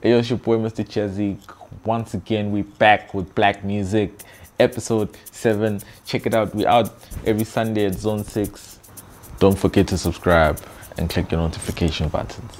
Hey, it's your boy, Mr. Chezzy. Once again, we back with Black Music, episode 7. Check it out. We out every Sunday at Zone 6. Don't forget to subscribe and click your notification buttons.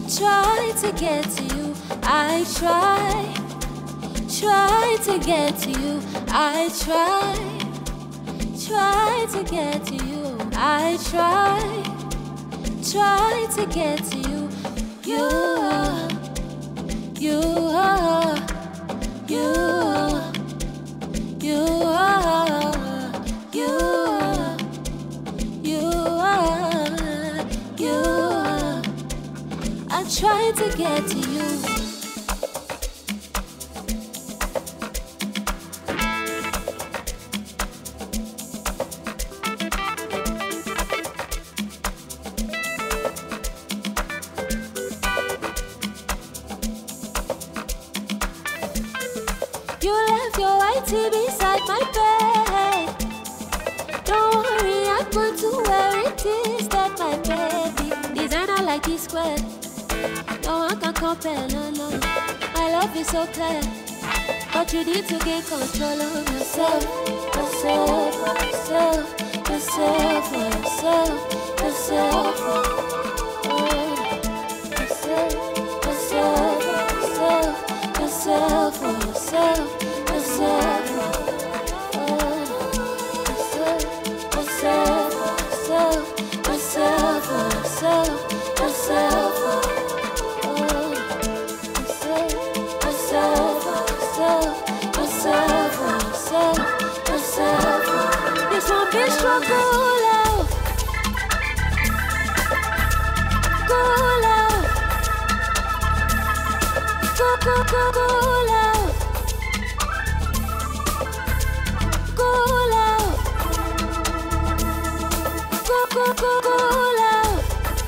try to get to you. I try to get to you. I try to get to you. I try to get to you. You are, you are, you are, you are, you are, you are, you are. I try to get to you. You left your white tee beside my bed. Don't worry, I'm going to wear it instead, my baby. Designer like this square. No one can compare, no, no. My love is so clear. But you need to gain control of yourself. Yourself, yourself, yourself, yourself, yourself. Yourself, yourself, yourself, yourself, yourself. This won't be struggle out. Go out. Go out. Go out. Go out.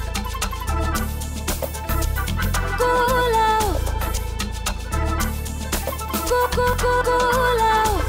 Go out. Go out.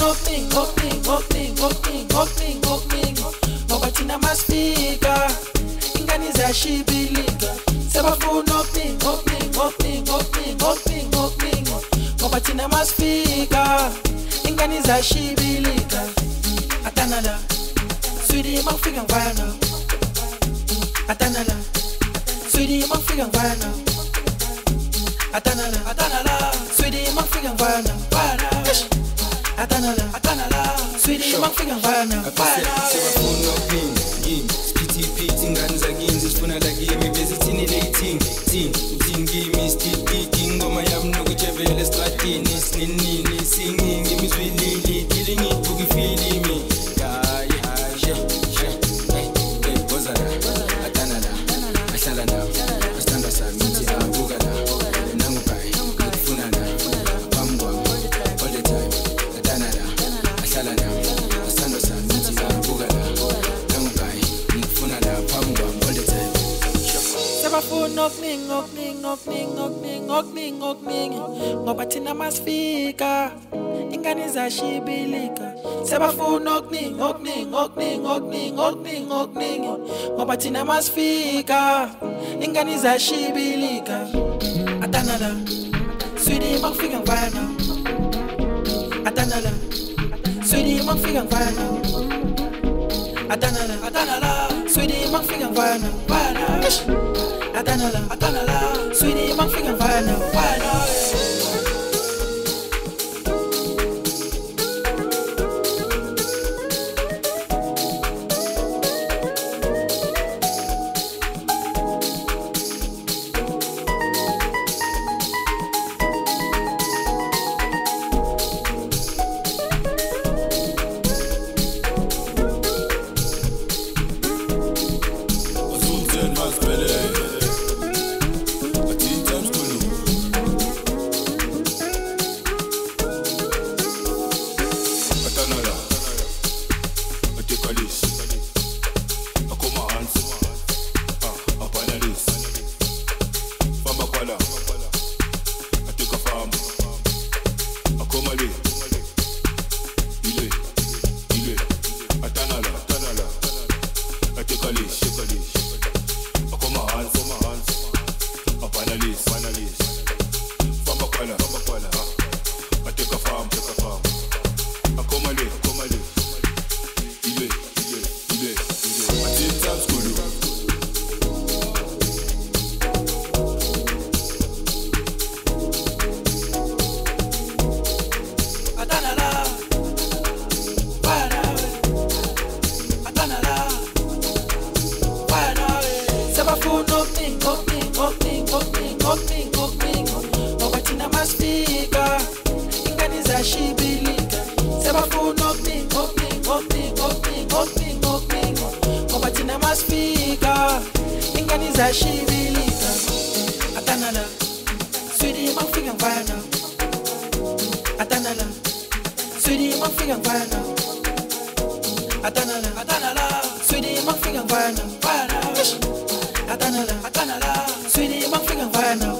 ngoba thina masifika ingane ziyashibilika sebafuna ngoba thina masifika ingane ziyashibilika atanala sweetie mafika ngwana atanala sweetie mafika ngwana atanala sweetie mafika ngwana atanala sweetie mafika ngwana sebafuna ngini spiti ngani zakini zifuna la kimi bezithini dating ngimi stiti ngoma yami nokujevela estradini sinini singing imizwilili dilingi ukufilimi ngoba thina masifika ingane ziyashibilika sebafuna ngoba thina masifika ingane ziyashibilika atanala sweetie mafika ngwana atanala sweetie mafika ngwana atanala sweetie mafika ngwana atanala sweetie mafika ngwana ngoba thina masifika ingane ziyashibilika sebafuna ngoba thina masifika ingane ziyashibilika atanala sweetie mafika ngwana atanala sweetie mafika ngwana atanala sweetie mafika ngwana atanala sweetie mafika ngwana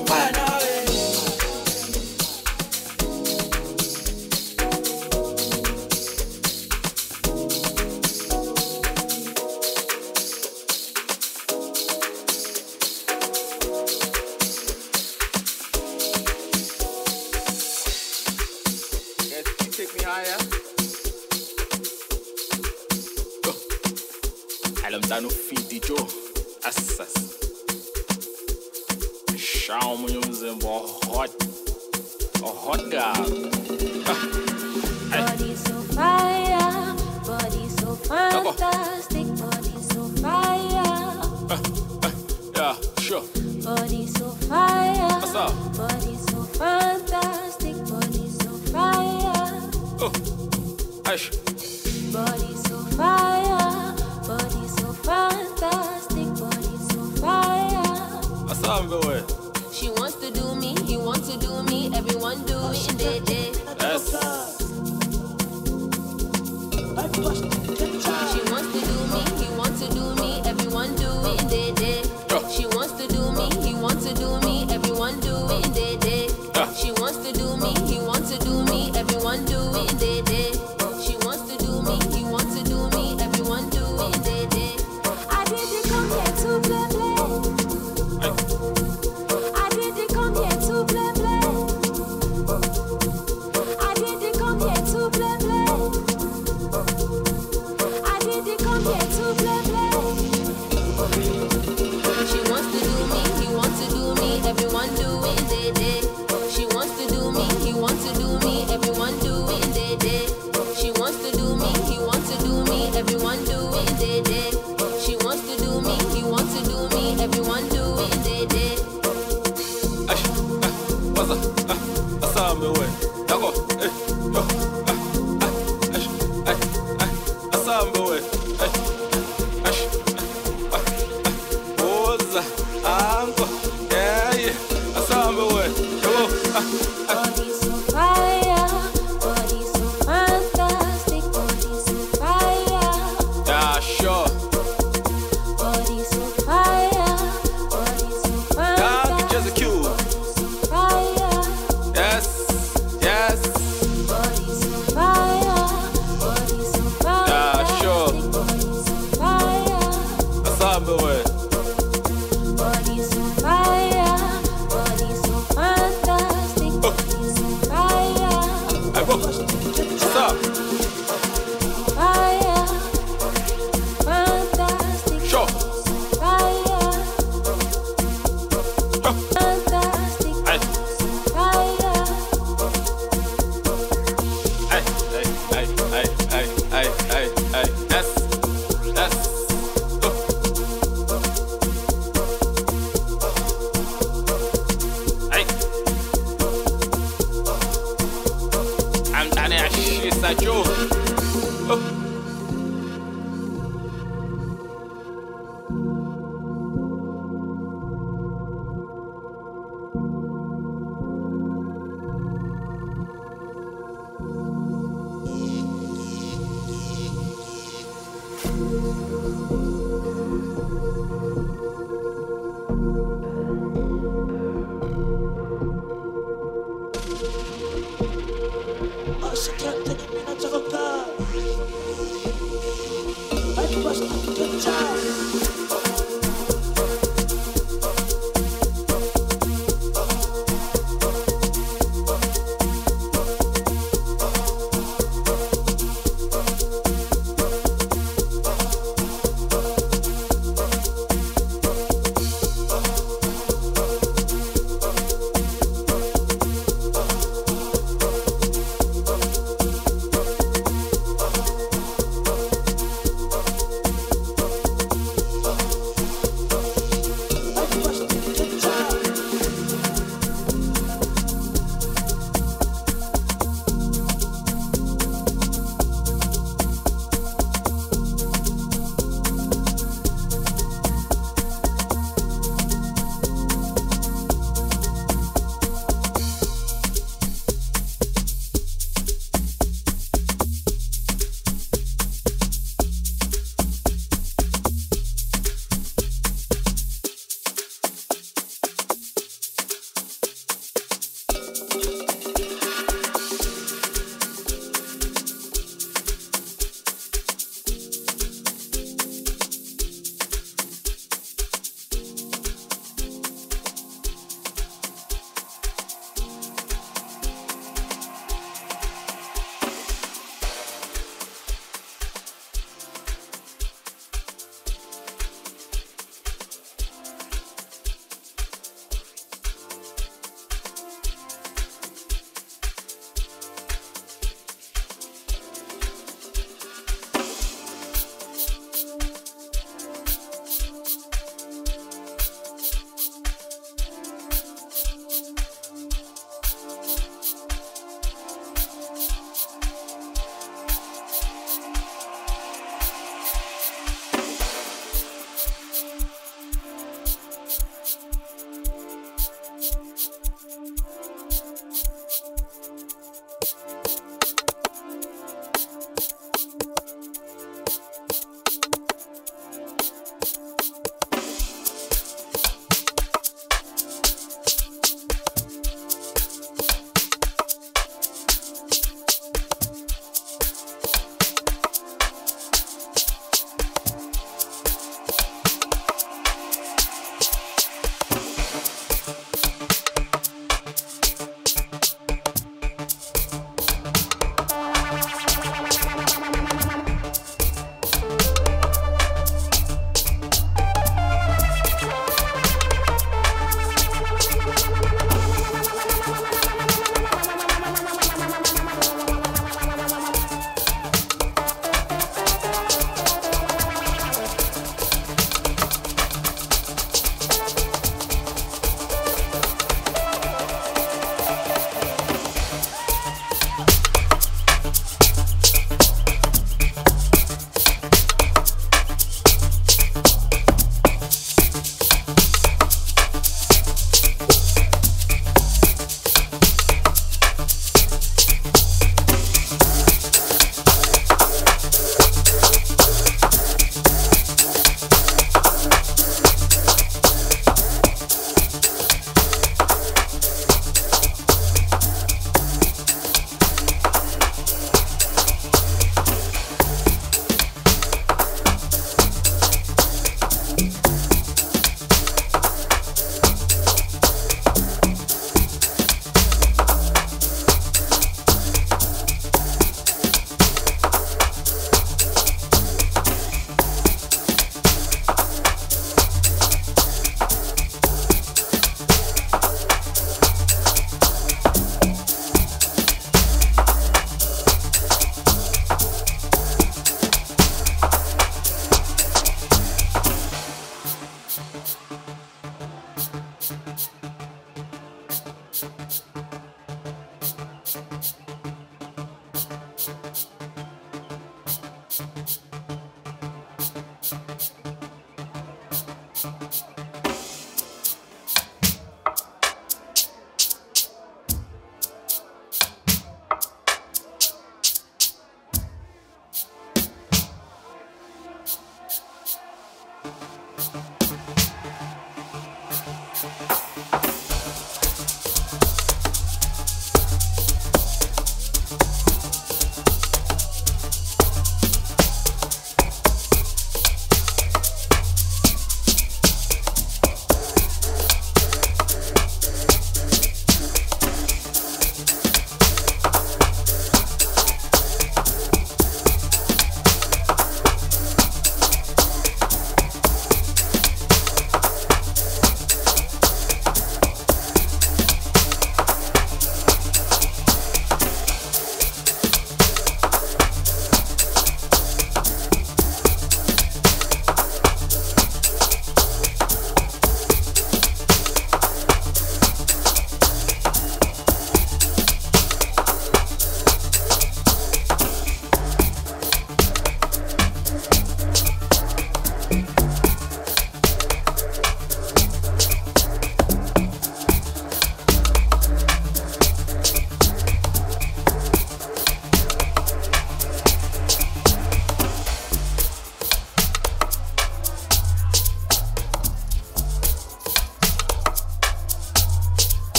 Take me higher. Alamdano feed Joe. Assas. Show me your hot girl. Body so fire, body so fantastic, body so fire. Yeah, sure. Body so fire, What's up? body so fantastic, body so fire. Oh, Aish. Body so fire, body so fantastic, body so fire. What's up, boy? She wants to do me, he wants to do me, everyone do it in their day. Yes. She wants to do me, he wants to do me, everyone do it in their day. She wants to do me, he wants to do me, everyone do it in their day. She wants to do me, he wants to do me, everyone do it in their day. asamba we. Oza, anko, yeah, asamba we. Body so fire, body so fantastic, body so fire. Yeah, sure. Body so fire, body so fantastic. Just a cue. Fire, Yes, yes. body so fire, body so fantastic. Yeah, sure.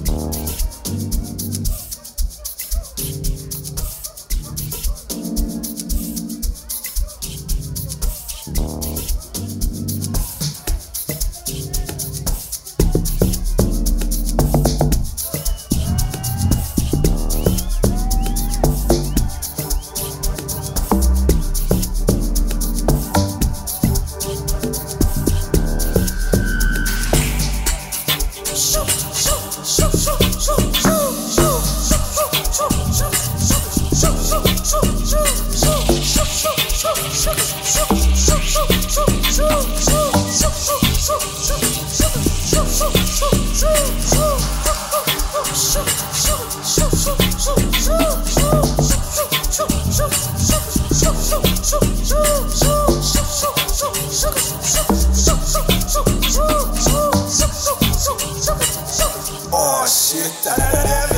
Oh shit, that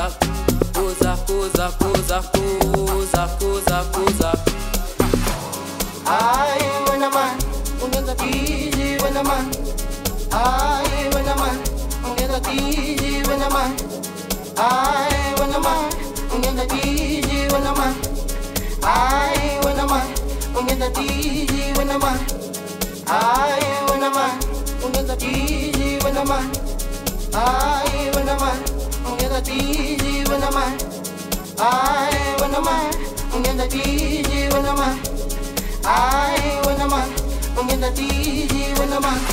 kuza. I when a man, ungenza easy when a man. I when a man, ungenza easy when a man. I when a man, ungenza easy when a man. I when a man, ungenza easy when a man. I when a man, ungenza easy when a man. I when a man, ungenza easy when a man. I when a man, ungenza easy when a man. I when a man, ungenza easy when a man.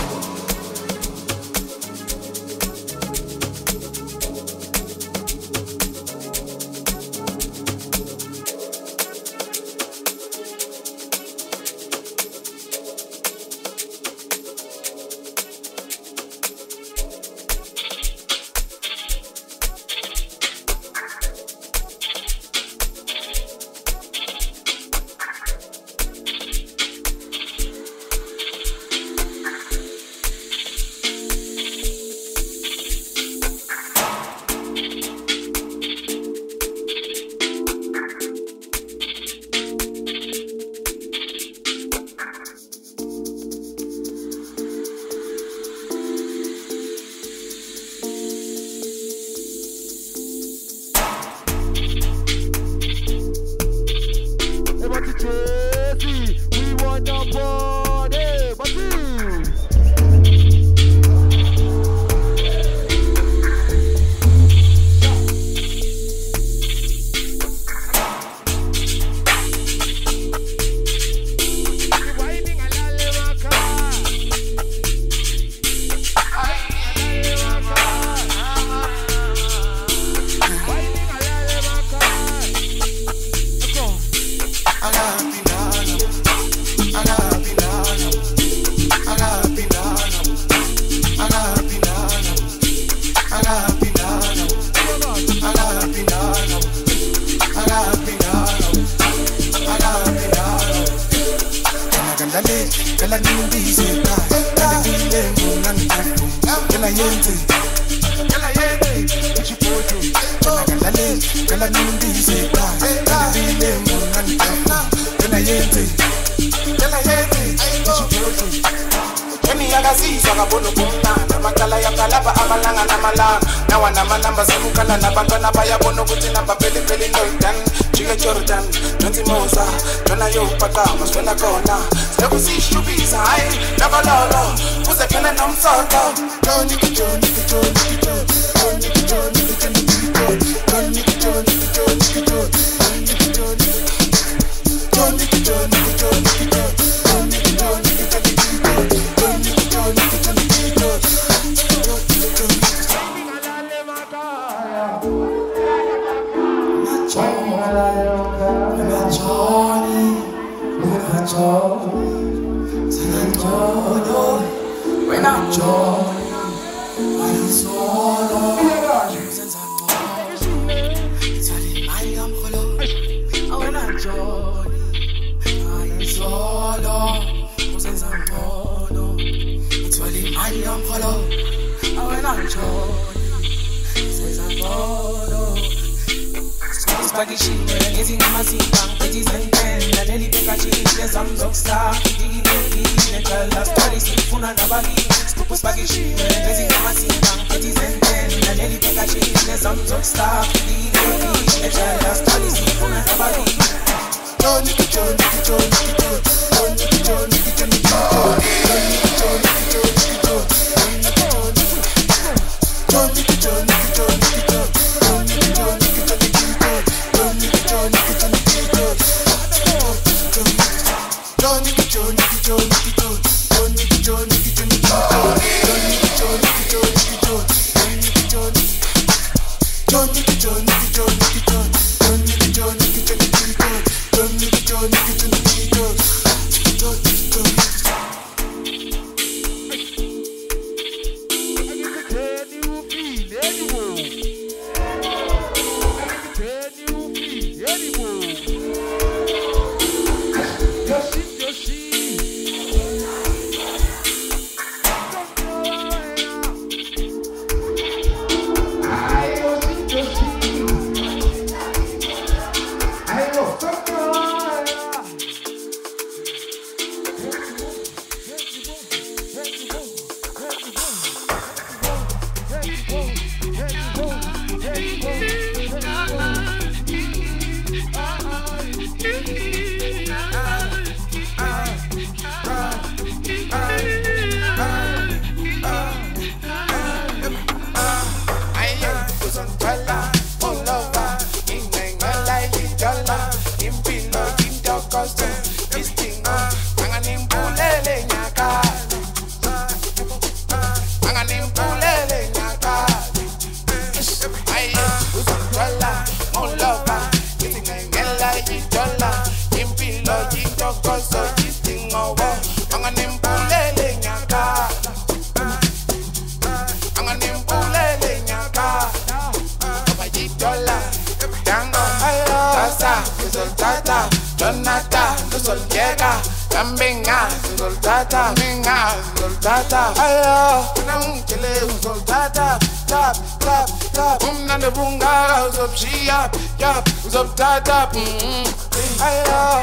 Uzontala, Dango, Tasa, Uzoltata, Jonata, Uzolkega, Kambinga, Uzoltata, Minga, Uzoltata, Ayo, Namkele, Uzoltata, Tap, tap, tap, Nanda Bunga, Uzopshia, Yap, Uzoltata, Ayo.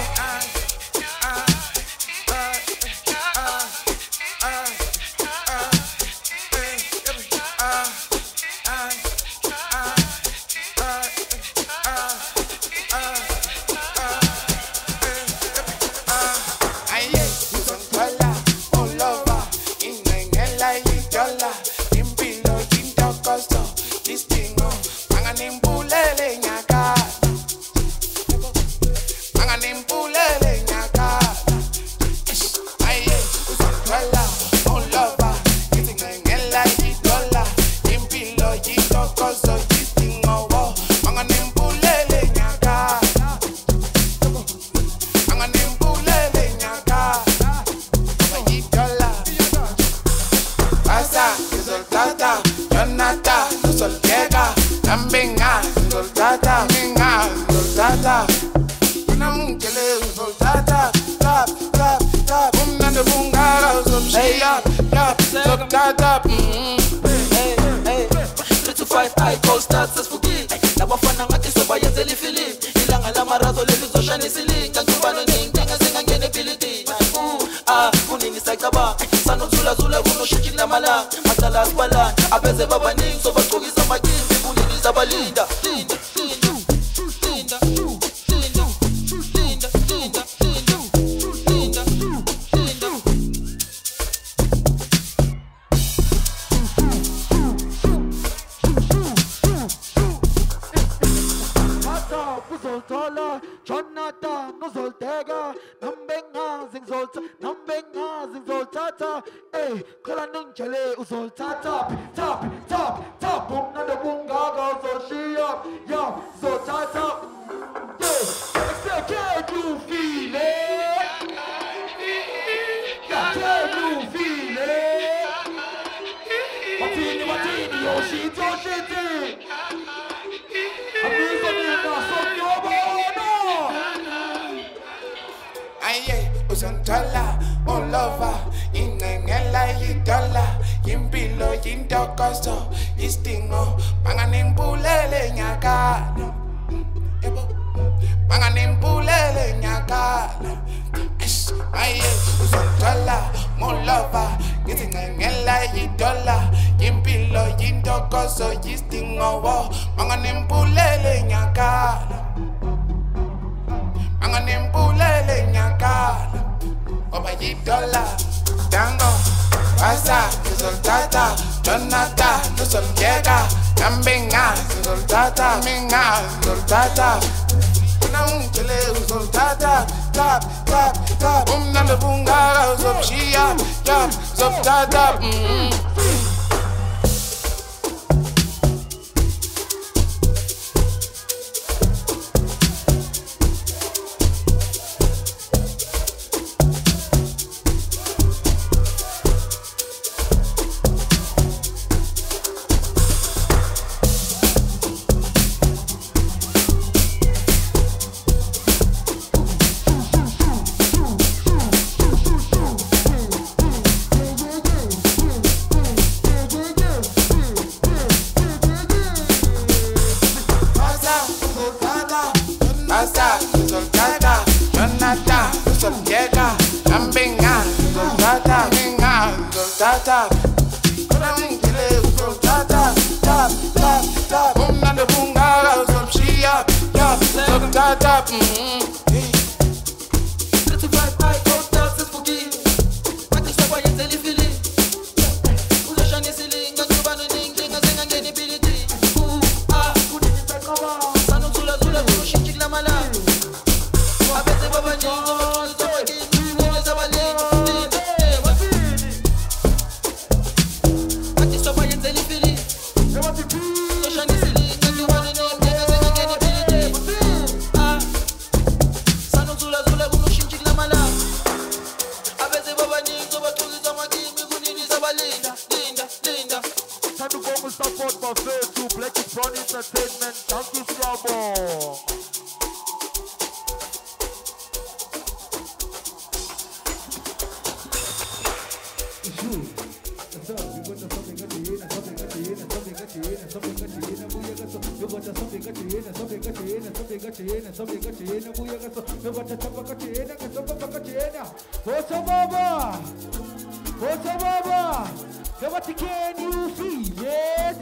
What can you feel it?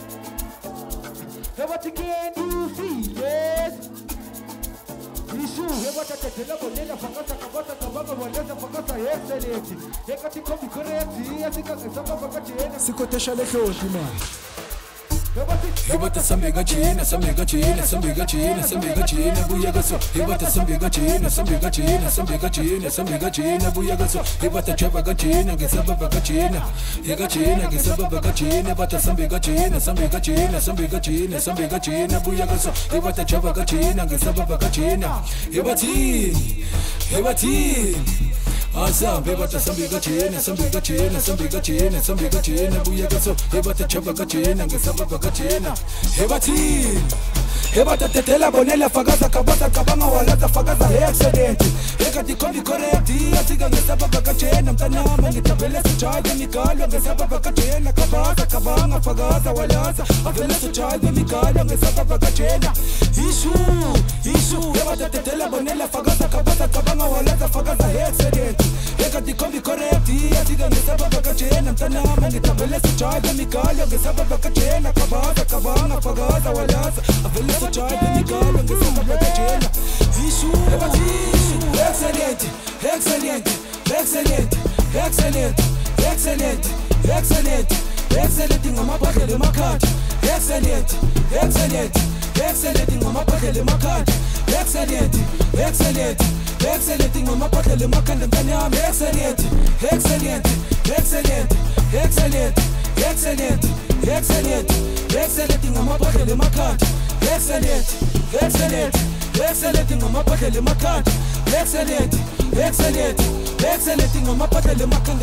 What can you feel it? Isu, what a tell of Nella Fakasa Kabata Kabaka, whatever Fakasa, excellent. They got to come correct. I think I can some of a Sikotesha Leto, Hibata sambiga china, sambiga china, sambiga china, sambiga china, buyagaso. Hibata sambiga china, sambiga china, sambiga china, sambiga china, buyagaso. Hibata chabaga china, gesabaga china, higa china, gesabaga china, bata sambiga china, sambiga china, sambiga china, sambiga china, buyagaso. Hibata chabaga china, gesabaga china, hibati, hibati. Asa, bebata sambiga china, sambiga china, sambiga china, sambiga china, buyagaso. Hibata chabaga china, gesabaga china, hibati. Hebata tetela bonela fagaza kabata kabanga walaza fagaza excellent. Eka dikondi correct. Asiga ngesaba bakachena mtanama ngitabele sichaje mikalo ngesaba bakachena kabaza kabanga fagaza walaza avele sichaje mikalo ngesaba bakachena. Ishu hebata tetela bonela fagaza kabata kabanga walaza fagaza excellent. Eka dikondi correct. Asiga ngesaba bakachena mtanama ngitabele sichaje mikalo ngesaba bakachena kabaza kabanga fagaza walaza avele sichaje mikalo ngesaba bakachena. Ishu excellent, excellent, excellent, excellent, excellent, excellent, excellent in my pocket, my card. Excellent, excellent, excellent in my pocket, my card. Excellent, excellent, excellent in my pocket, my card. Excellent, excellent, excellent, excellent, excellent, excellent, excellent in my pocket, my card. Excellent, excellent, excellent in my pocket, my card. Excellent, excellent, excellent in my pocket, my card.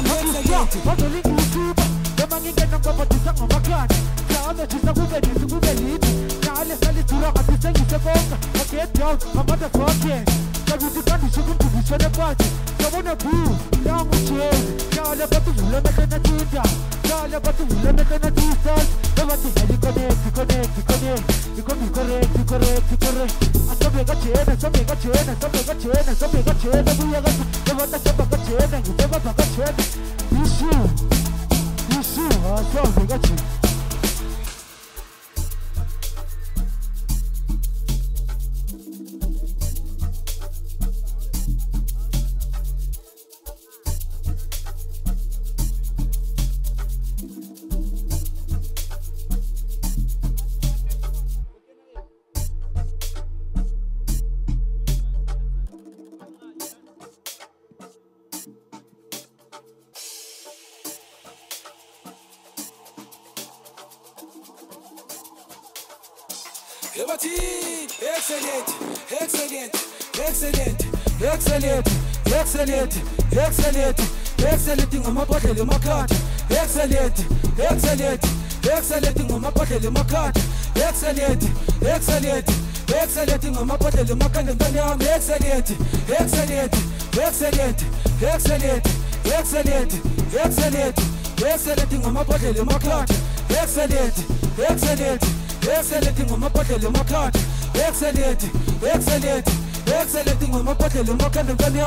Excellent, excellent, excellent, excellent, excellent, excellent, excellent in my pocket, my card. Excellent, excellent, excellent in my pocket, my card. Excellent, excellent, excellent in my pocket, my card. Excellent, excellent, excellent, excellent, excellent, excellent, excellent in my pocket, my card. Excellent, excellent, excellent in my pocket, my card. Excellent, excellent, excellent in my pocket, my card.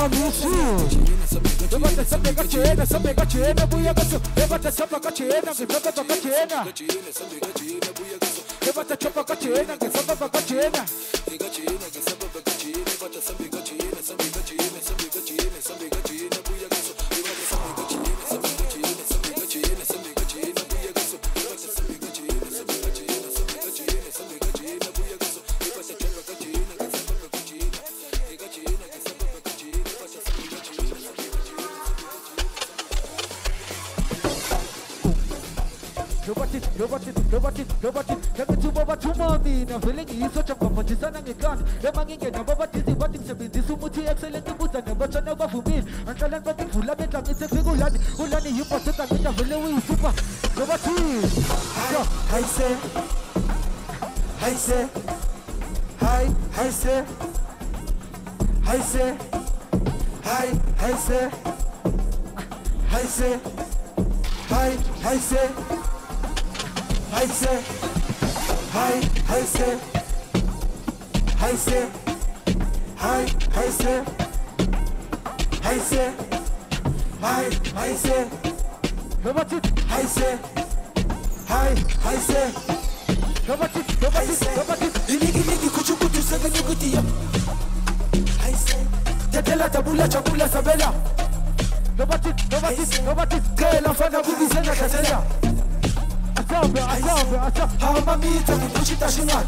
Nobody, never to Baba to mommy. Now feeling is such a competition and you can't. The man get a Baba Tizi, but it's a bit this Umuti excellent to put and never turn over for me. And tell them what the full of it, it's a figure lad. Ulani, you put it and a very super. Nobody, I say, I say, I say, I say, I say, I say, I say, I say, I say, I say, I say, I say, nobody, I say, I say, nobody, nobody, kuchukutu sanga nikutia, I say, tetela tabula chakula sabela, nobody, kela fana bubi sanga kasela, asambe, hama mita kuchita shinga.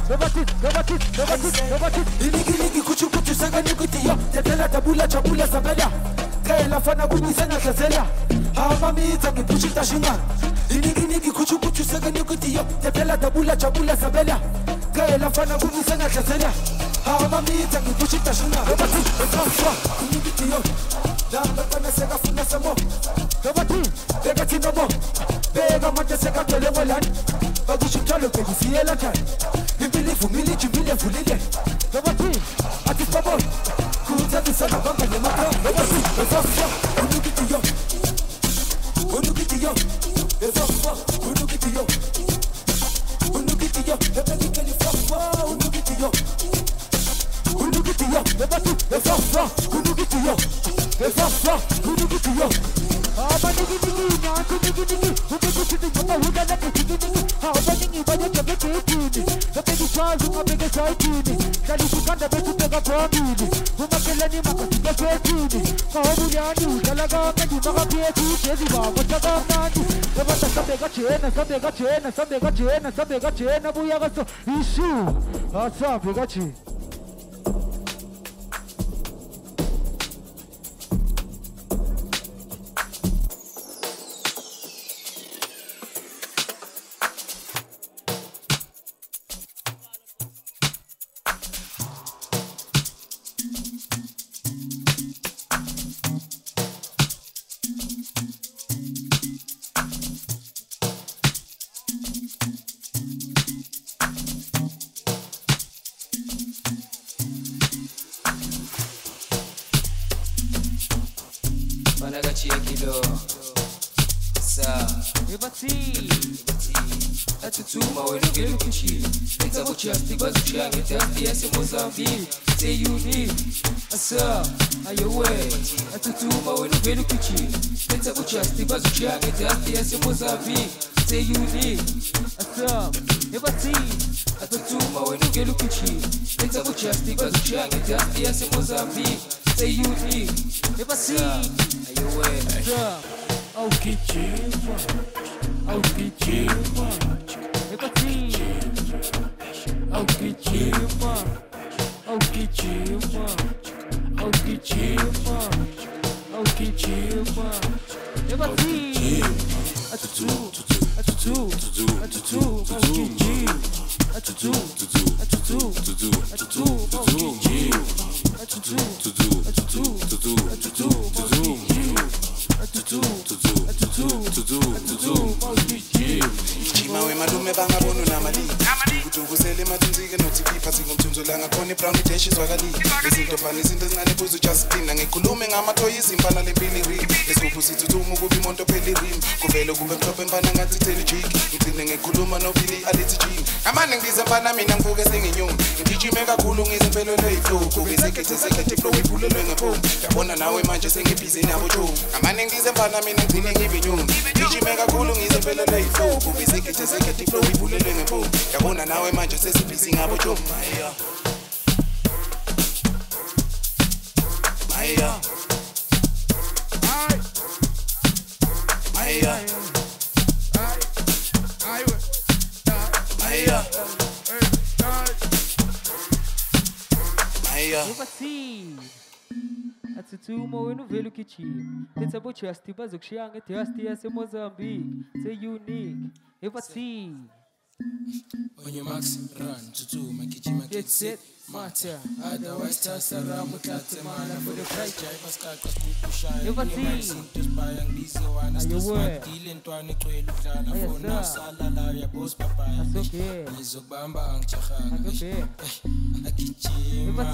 Nobody, iligi kuchukutu sanga nikutia, tetela tabula chakula sabela, kela fana bubi sanga kasela, hama mita kuchita shinga. Iligi kuchukutu sanga nikutia, tetela tabula chakula sabela, kela fana bubi sanga kasela, hama mita kuchita shinga. Nobody, iligi Damba kana sega funa samo. Nobody, bega tinobo, bega mate sega tole molan. Bagushi tolo ke disiela chan. Ibili fumili chibili fulile. Nobody, atis babo. Kuza bisana bamba ne mata. Nobody, esofa, unukitiyo. Esofa, unukitiyo. Ebeli kali fafa, unukitiyo. Nobody, esofa, unukitiyo. Esofa, unukitiyo. Aba nigi, nyanku nigi. Unukitiyo, papa hugana nigi. Aba nigi, banya chabe kutini. Kapegi chazu, kapegi saitini. Kali kukanda betu pega pambili. Umakeleni makasiga kutini. Kahobu nyani, talaga meni makapieti. Chezi baba chaga nani. Ebata sabega chena. Buya gaso, ishu. Sabega chena. Atutuma wenugelu kuchi Nita buchasti bazuchia Ngetafti yase Mozambique Say you need Asa Ayowe Atutuma wenugelu kuchi Nita buchasti bazuchia Ngetafti yase Mozambique Say you need Asa Ebati Atutuma wenugelu kuchi Nita buchasti bazuchia Ngetafti yase Mozambique Say you need Ebati Ayowe Asa Au kichima Au kichima Chima we malume bangabona unamali Kutunguzele matunzike notipipa Singomthunzolanga khona brown dishes wakali Izinto fana izinto ezincane buzu Justina Ngikhulume ngamathoyi izimpana lempili rim Esuphu sithuthuma ukuba imonto pheli rim Kuvele kube mhlophe mfana ngathi theli jig Ngigcine ngikhuluma nobili alithi jing Amane ngibiza mfana mina ngivuke senginyoni Ngijime kakhulu ngizempelelwe iflow Kubizekhethe sekhethe flow ibhulelwe ngephomu Yabona nawe manje sengibhizi nabo jo Amane ngibiza mfana mina ngigcine ngibinyoni Ngijime kakhulu ngizempelelwe iflow Kubizekhethe sekhethe flow ibhulelwe ngephomu Yabona nawe manje sesibhizi ngabo jo Maya Atutuma wenu velu kichi Teta bochi asti bazuk shiange te asti yase Mozambique Say unique Evati On your max run tutuma kichima get set matter otherwise tasara muthathe mana for the price maskaka kukushaya izinto zibaya ngiziwana sidile ntwana icwela udlala fona sala la ya boss papaya ngizokubamba angijahanga agijima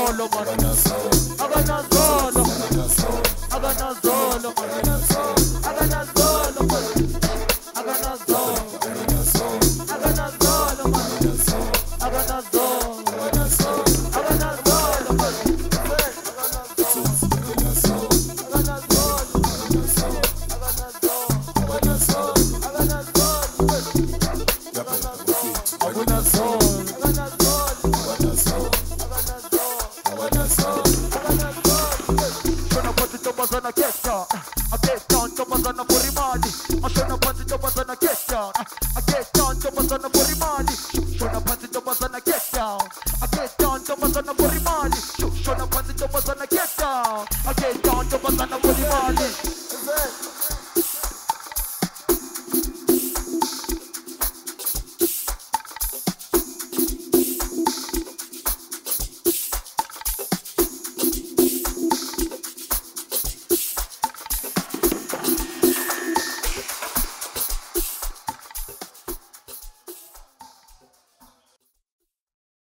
zolo, man. Agana zolo, agana zolo, man. Agana zolo, man. Agana zolo, agana zolo, man. Agana zolo, agana zolo, man. Shona